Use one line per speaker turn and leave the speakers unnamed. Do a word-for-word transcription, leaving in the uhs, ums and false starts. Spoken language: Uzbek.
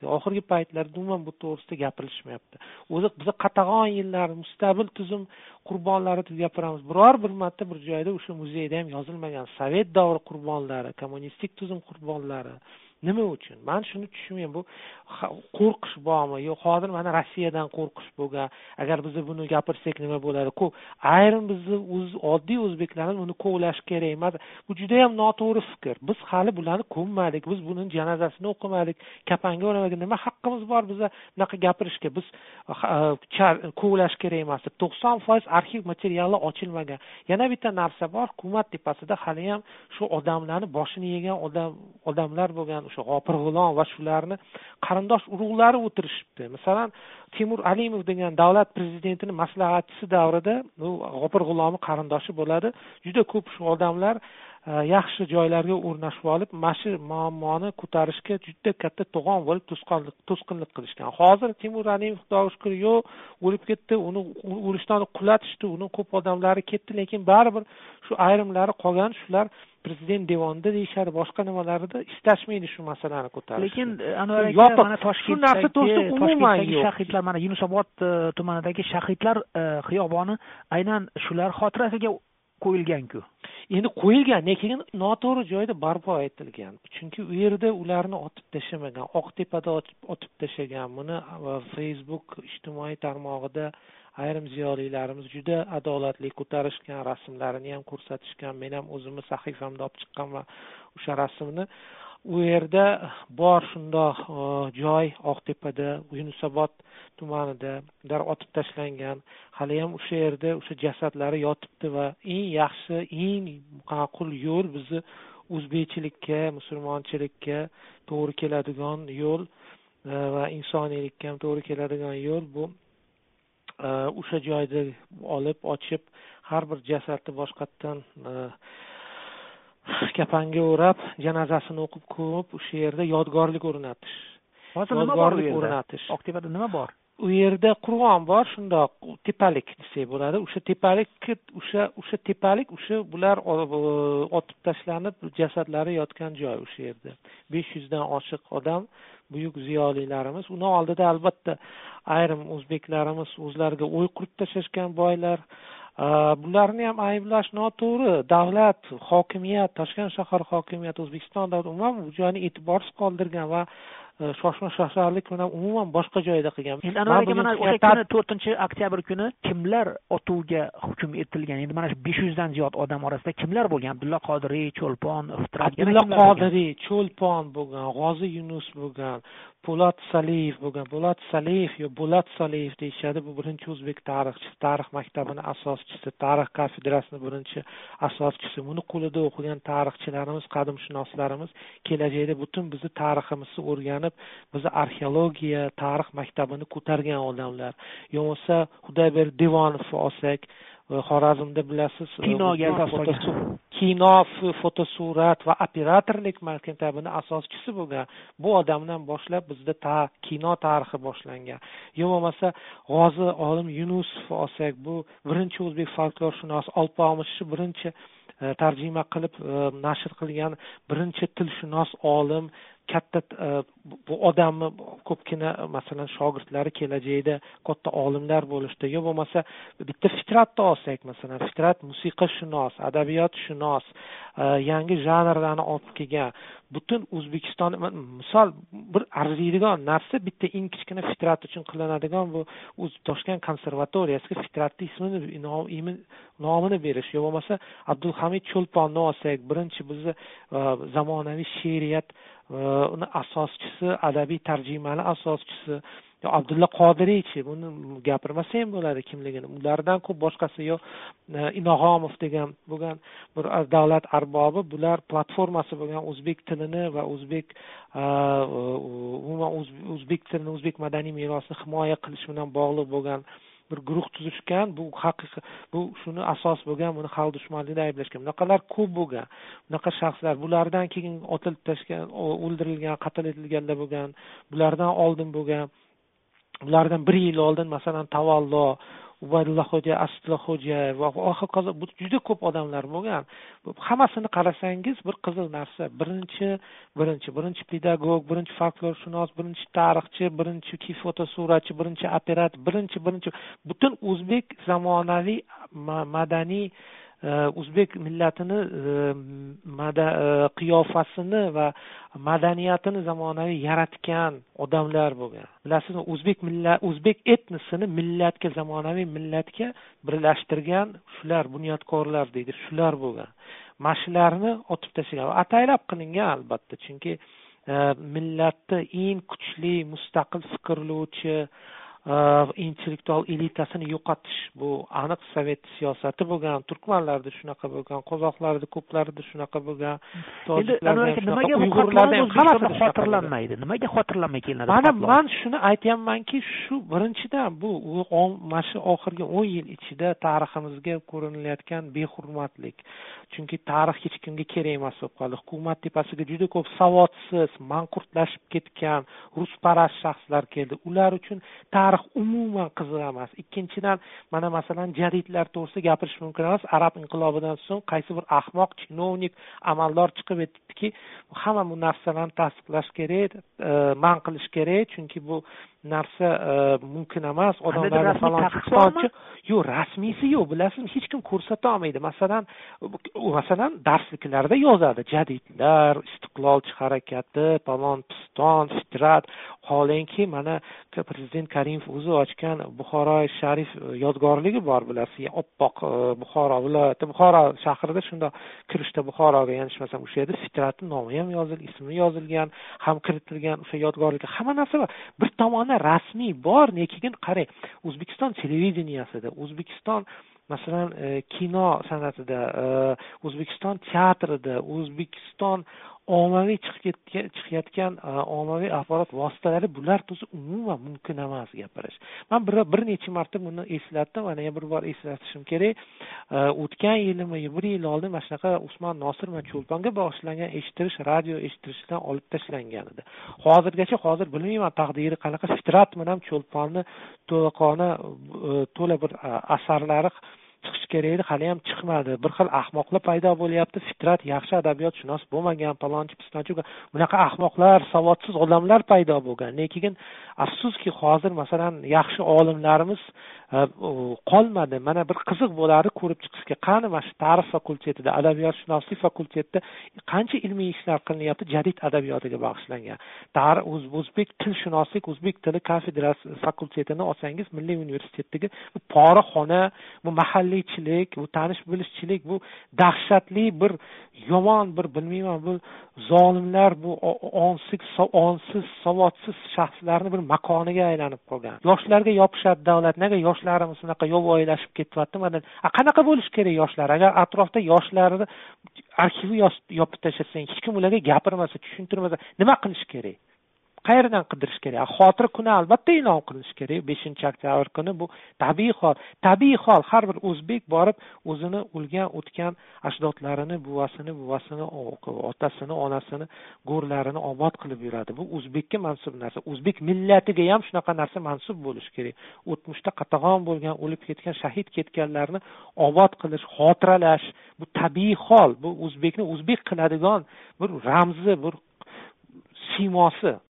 oxirgi paytlarda umuman bu to'g'risida gapirishmayapti. O'zi biz qatag'on yillar mustabil tuzum qurbonlari deb gapiramiz. Biror bir marta bir joyda o'sha muzeyda ham yozilmagan sovet davri qurbonlari, kommunistik tuzum qurbonlari nima uchun? Men shuni tushunmayman. Bu qo'rqish bormi? Yo'q, hozir mana Rossiyadan qo'rqish bo'lgan. Agar biz buni gapirsak nima bo'ladi? Ku ayrim bizni o'z oddiy o'zbeklarni uni qo'llash kerak emas. Bu juda ham noto'g'ri fikr. Biz hali bularni ko'mmadik. Biz buning janozasini o'qimadik. Kapanga o'ramadik. Nima haqqimiz bor biza bunaqa gapirishga? Biz qo'llash kerak emas. to'qson foiz arxiv materiali ochilmagan. Yana bitta narsa bor. Hukumat tepasida hali ham shu odamlarni boshini yegan odam odamlar bo'lgan, o'sha G'ofir G'ulom va shularni qarindosh urug'lari o'tirishibdi. Masalan, Timur Alimov degan davlat prezidentining maslahatchisi davrida u G'ofir G'ulomning qarindoshi bo'ladi. Juda ko'p shu odamlar yaxshi joylarga o'rnashib olib, mashi muammoni ko'tarishga juda katta to'g'on bo'lib to'sqinlik to'sqinlik qilishgan. Hozir Timur Alimov Xudoga shukr yo'q, o'lib ketdi, uni o'lishdan qulatishdi, uni ko'p odamlari ketdi, lekin baribir shu ayrimlari qolgan, shular prezident devonida deyishadi, boshqa nimalarida istashmaydi shu masalani ko'tarish.
Lekin Anvar aka, mana Toshkentdagi Toshkentdagi shahidlar, mana Yunusobod tumanidagi shahidlar xiyoboni aynan shular xotirasiga qo'yilgan-ku.
Endi qo'yilgan, lekin noto'g'ri joyda barpo etilgan. Chunki u yerda ularni otib tashamagan, Oqtepada otib tashagan. Buni Facebook ijtimoiy tarmog'ida ayrim ziyolilarimiz juda adolatli ko'tarishgan, rasmlarini ham ko'rsatishgan. Men ham o'zimni sahifamda olib chiqqan va o'sha rasmni u yerda bor shundoq joy Oqtepada, Yunusobod tumanida ular otib tashlangan. Hali ham o'sha yerda o'sha jasadlari yotibdi va eng yaxshi, eng ma'qul yo'l bizni o'zbekchilikka, musulmonchilikka to'g'ri keladigan yo'l va insoniylikka ham to'g'ri keladigan yo'l bu o'sha joyda olib ochib har bir jasadni boshqatdan kapanga o'rab, janozasini o'qib ko'mib, o'sha yerda yodgorlik o'rnatish.
Hozir nima bor u yerda? Oqtepada nima bor?
U yerda Qur'on bor, shundoq tepalik desak bo'ladi. O'sha tepalik, o'sha o'sha tepalik, o'sha bular otib tashlanib, jasadlari yotgan joy o'sha yerda. besh yuz dan oshiq odam, buyuk ziyolilarimiz. Uni oldida albatta ayrim o'zbeklarimiz o'zlariga o'y qurib tashashgan boylar. Bularni ham ayblash noto'g'ri. Davlat, hokimiyat, Toshkent shahar hokimiyati, O'zbekiston davlati umuman bu joyni e'tiborsiz qoldirgan va shoshma shosharlik bilan umuman boshqa joyda qilgan.
Endi Anvar aka, mana o'sha kuni to'rtinchi oktyabr kuni kimlar otuvga hukm etilgan? Endi mana shu besh yuz dan ziyod odam orasida kimlar bo'lgan? Abdulla Qodiriy, Cho'lpon, Iftiroq,
Abdulla Qodiriy, Cho'lpon bo'lgan, G'ozi Yunus bo'lgan, Po'lat Saliyev bo'lgan. Po'lat Saliyev yo Po'lat Saliyev deyshadi. Bu birinchi o'zbek tarixchisi, tarix maktabining asoschisi, tarix kafedrasining birinchi asoschisi. Buni qo'lida o'qigan tarixchilarimiz, qadimshunoslarimiz kelajakda butun bizni tariximizni o'rganib, bizni arxeologiya, tarix maktabini ko'targan odamlar. Yo'qsa Xudoyberdi Devonov olsak, Xorazmda bilasiz,
kinoga asoslangan,
kino, fotosurat va operatorlik maktabining asoschisi bo'lgan. Bu odamdan boshlab bizda ta kino tarixi boshlangan. Yo'qmasa G'ozi olim Yunusov olsak, bu birinchi o'zbek folklorshunosi, Alpomishi birinchi tarjima qilib nashr qilgan birinchi tilshunos olim, katta bu odamni ko'pgina masalan shogirdlari kelajakda katta olimlar bo'lishdi. Yo bo'lmasa bitta Fitratni olsak, masalan Fitrat musiqashunos, adabiyotshunos, yangi janrlarni olib kelgan. Butun O'zbekiston misol bir arziydigan narsa bitta eng kichkina Fitrat uchun qilinadigan bu o'z Toshkent konservatoriyasiga Fitratni ismini nomini berish. Yo bo'lmasa Abdulhamid Cho'lponni olsak, birinchi bizni zamonaviy she'riyat uni asoschisi, adabiy tarjimani asoschisi. Yo Abdulla Qodiriychi, buni gapirmasa ham bo'ladi kimligini. Ulardan ko'p boshqasi yo Inog'omov degan bo'lgan bir davlat arbobi, bular platformasi bo'lgan o'zbek tilini va o'zbek umuman o'zbek tilini, o'zbek madaniy merosini himoya qilish bilan bog'liq bo'lgan bir guruh tuzishgan. Bu haqiqiy, bu shuni asos bo'lgan, buni xalq dushmanligida ayblashgan. Bunaqalar ko'p bo'lgan. Bunaqa shaxslar, bulardan keyin otilib tashgan, o'ldirilgan, qatl etilganlar bo'lgan, bulardan oldin bo'lgan. Ulardan bir yil oldin masalan Tavallo, Ubaydulla xo'ja, Asadullo xo'ja va hokazo bu juda ko'p odamlar bo'lgan. Hammasini qarasangiz bir qiziq narsa. Birinchi, birinchi, birinchi pedagog, birinchi folklorshunos, birinchi tarixchi, birinchi fotosuratchi, birinchi operator, birinchi, birinchi butun o'zbek zamonaviy madaniy o'zbek millatini qiyofasini va madaniyatini zamonaviy yaratgan odamlar bo'lgan. Bilasizmi, o'zbek millat, o'zbek etnisini millatga, zamonaviy millatga birlashtirgan shular, bunyodkorlar deydi, shular bo'lgan. Mashlarni otib tashlagan, ataylab qilingan albatta, chunki millatni eng kuchli mustaqil fikrlovchi intellektual elitasini yo'qotish bu aniq sovet siyosati bo'lgan. Turkmanlarda shunaqa bo'lgan, qozoqlarda ko'plarida shunaqa bo'lgan.
Tojiklarda nimaga Uyg'urlarda ham hammasi xotirlanmaydi? Nimaga xotirlanmay kelinadi?
Mana men shuni aytayapmanki, shu birinchidan bu mana shu oxirgi o'n yil ichida tariximizga ko'rinilayotgan behurmatlik. Chunki tarix hech kimga kerak emas bo'lib qoldi. Hukumat tepasiga juda ko'p savodsiz, manqurtlashib ketgan rusparast shaxslar keldi. Ular uchun tarix umuman qiziq emas. Ikkinchidan, mana masalan jadidlar to'g'risida gapirish mumkin emas. Arab inqilobidan so'ng qaysi bir ahmoq chinovnik, amaldor chiqib aytdiki, hamma bu narsalarni tasdiqlash kerak, man qilish kerak, chunki bu narsa mumkin emas. Odamlar falonchi, yo'q, rasmiysi yo'q, bilasizmi, hech kim ko'rsata olmaydi. Masalan, masalan darsliklarda yozadi, jadidlar, istiqlolchi harakati, palon piston, fitrat, holenki mana prezident Karimov o'zi ochgan Buxoro Sharif yodgorligi bor, bilasizmi, oppoq Buxoro viloyati, Buxoro shahrida shunda kirishda Buxoroga yanishmasam o'sha yerda fitratning nomi ham yozilgan, ismi yozilgan, ham kiritilgan o'sha yodgorlikka hamma narsa bor. Bir tomondan rasmiy bor, lekin qarang, O'zbekiston televideniyasida, O'zbekiston masalan kino san'atida, O'zbekiston teatrida, O'zbekiston ommaviy chiqayotgan ommaviy axborot vositalari bular to'si umuman mumkin emas gapirish. Men bir bir necha marta buni eslatdim, mana yana bir bor eslatishim kerak. O'tgan yilmi, bir yil oldin mana shunaqa Usmon Nosir va Cho'lponga bag'ishlangan eshittirish, radio eshittirishdan olib tashlangan edi. Hozirgacha hozir bilmayman taqdiri qanaqa, Fitrat bilan Cho'lponni to'laqona to'la bir asarlari chiqish kerak edi, hali ham chiqmadi. Bir xil ahmoqlar paydo bo'lyapti. Fitrat yaxshi adabiyotshunos bo'lmagan, palonchi pistonchi, bunaqa ahmoqlar, savodsiz odamlar paydo bo'lgan. Lekin afsuski hozir masalan yaxshi olimlarimiz qolmadi. Mana bir qiziq bo'lardi ko'rib chiqishga. Qani mana shu tarix fakultetida, adabiyotshunoslik fakultetida qancha ilmiy ishlar qilinyapti jadid adabiyotiga bag'ishlangan. Tarix, o'zbek tilshunoslik, o'zbek tili kafedrasi fakultetini olsangiz, Milliy universitetdagi bu poraxona, bu mahalliychilik, bu tanish bilishchilik, bu dahshatli bir yomon bir bilmayman, bu zolimlar, bu onsiz, onsiz, savodsiz shaxslarni bir makoniga aylanib qolgan. Yoshlarga yopishadi davlat. Nega yoshlarimiz unaqa yovvoyilashib ketyapti? Mana qanaqa bo'lish kerak yoshlar? Agar atrofda yoshlarni arxivi yopib tashlasang, hech kim ularga gapirmasa, tushuntirmasa, nima qilish kerak? Qayerdan qidirish kerak? Xotira kuni albatta e'lon qilinish kerak. beshinchi oktyabr kuni bu tabiiy hol. Tabiiy hol har bir o'zbek borib o'zini o'lgan, o'tgan ajdodlarini, buvasini, buvasini, otasini, onasini, go'rlarini obod qilib yuradi. Bu o'zbekka mansub narsa. O'zbek millatiga ham shunaqa narsa mansub bo'lish kerak. O'tmishda qatag'on bo'lgan, o'lib ketgan, shahid ketganlarni obod qilish, xotiralash, bu tabiiy hol. Bu o'zbekni o'zbek qiladigan bir ramzi, bir siymosi.